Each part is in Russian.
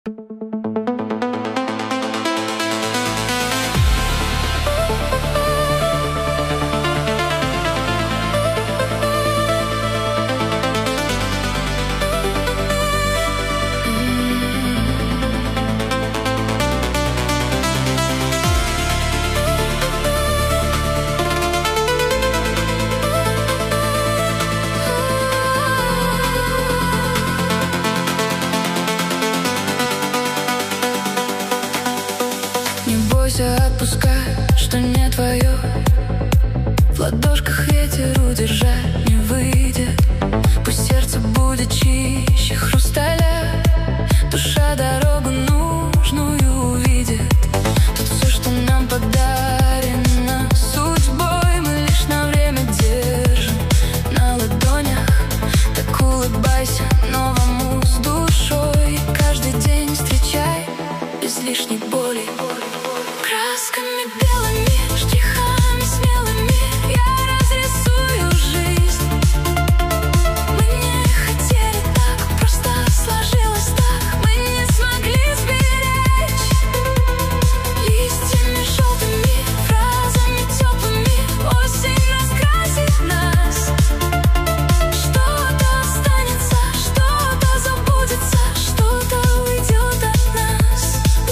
Не бойся, отпускай, что не твое. В ладошках ветер удержать не выйдет. Пусть сердце будет чище хрусталя, душа дорогу нужную увидит. Тут все, что нам подарено судьбой, мы лишь на время держим на ладонях. Так улыбайся новому с душой, каждый день встречай без лишней боли. Красками белыми, штрихами смелыми я разрисую жизнь. Мы не хотели так, просто сложилось так. Мы не смогли сберечь листьями желтыми, фразами теплыми. Осень раскрасит нас. Что-то останется, что-то забудется, что-то уйдет от нас.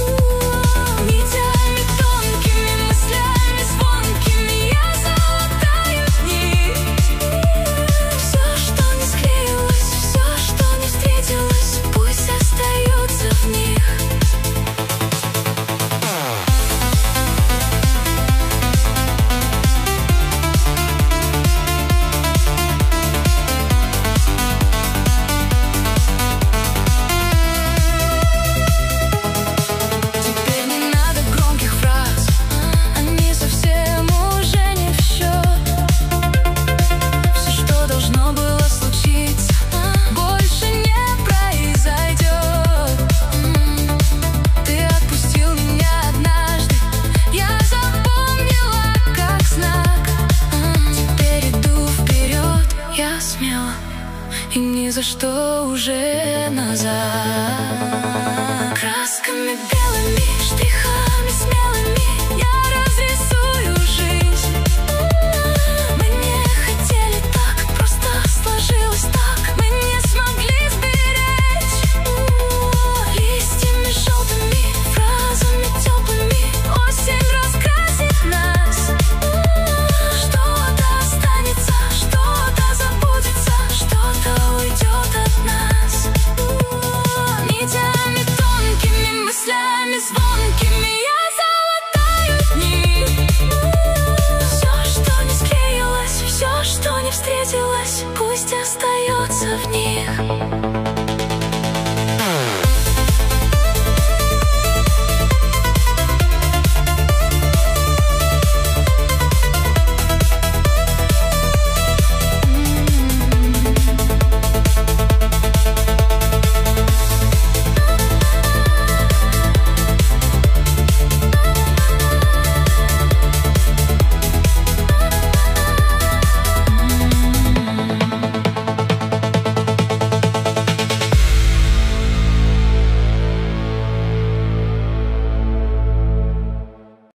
Нитями тонкими, мыслями звонкими я залатаю дни. Все, что не склеилось, все, что не встретилось, пусть остается в них. Теперь не надо громких фраз, они совсем уже не в счет. Все, что должно было случиться, больше не произойдет. Ты отпустил меня однажды, я запомнила как знак. Теперь иду вперед, я смело и ни за что уже